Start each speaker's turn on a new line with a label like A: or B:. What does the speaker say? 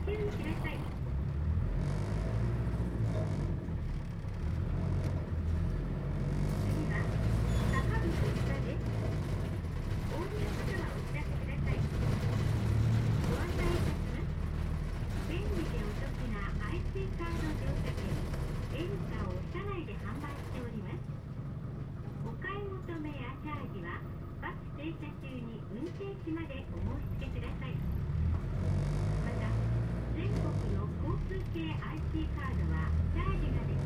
A: 注意ください。次は坂口下です。お降りの方はお知らせください。ご案内いたします。便利でお得な IC カード乗車券エルサを車内で販売しております。お買い求めやチャージはバス停車中に運転士までお申し付けください。また全国の交通系 IC カードはチャージがで